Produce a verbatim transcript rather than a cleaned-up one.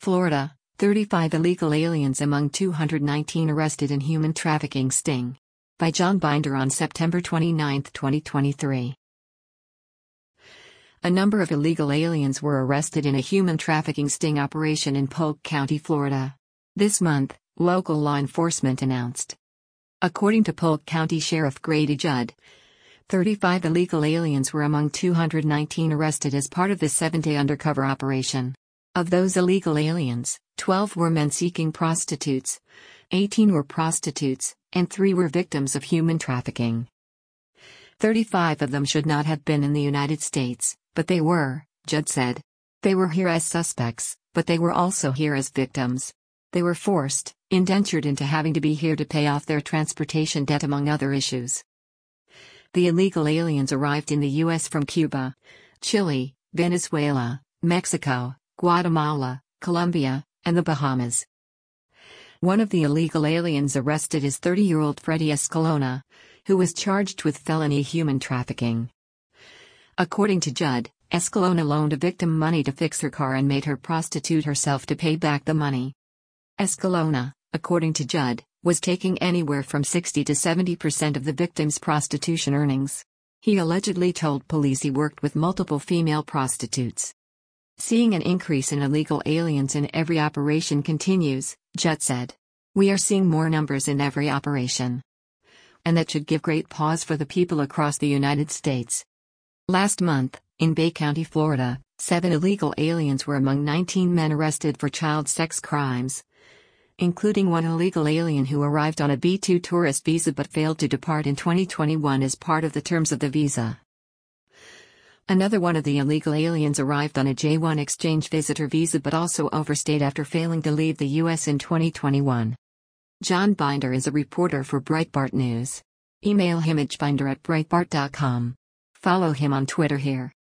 Florida, thirty-five illegal aliens among two hundred nineteen arrested in human trafficking sting. By John Binder on September twenty-ninth, twenty twenty-three. A number of illegal aliens were arrested in a human trafficking sting operation in Polk County, Florida. This month, local law enforcement announced. According to Polk County Sheriff Grady Judd, thirty-five illegal aliens were among two hundred nineteen arrested as part of the seven-day undercover operation. Of those illegal aliens, twelve were men seeking prostitutes, eighteen were prostitutes, and three were victims of human trafficking. thirty-five of them should not have been in the United States, but they were, Judd said. They were here as suspects, but they were also here as victims. They were forced, indentured into having to be here to pay off their transportation debt, among other issues. The illegal aliens arrived in the U S from Cuba, Chile, Venezuela, Mexico, Guatemala, Colombia, and the Bahamas. One of the illegal aliens arrested is thirty-year-old Freddie Escalona, who was charged with felony human trafficking. According to Judd, Escalona loaned a victim money to fix her car and made her prostitute herself to pay back the money. Escalona, according to Judd, was taking anywhere from sixty to seventy percent of the victim's prostitution earnings. He allegedly told police he worked with multiple female prostitutes. Seeing an increase in illegal aliens in every operation continues, Judd said. We are seeing more numbers in every operation. And that should give great pause for the people across the United States. Last month, in Bay County, Florida, seven illegal aliens were among nineteen men arrested for child sex crimes, including one illegal alien who arrived on a B two tourist visa but failed to depart in twenty twenty-one as part of the terms of the visa. Another one of the illegal aliens arrived on a J one exchange visitor visa but also overstayed after failing to leave the U S in twenty twenty-one. John Binder is a reporter for Breitbart News. Email him at binder at breitbart dot com. Follow him on Twitter here.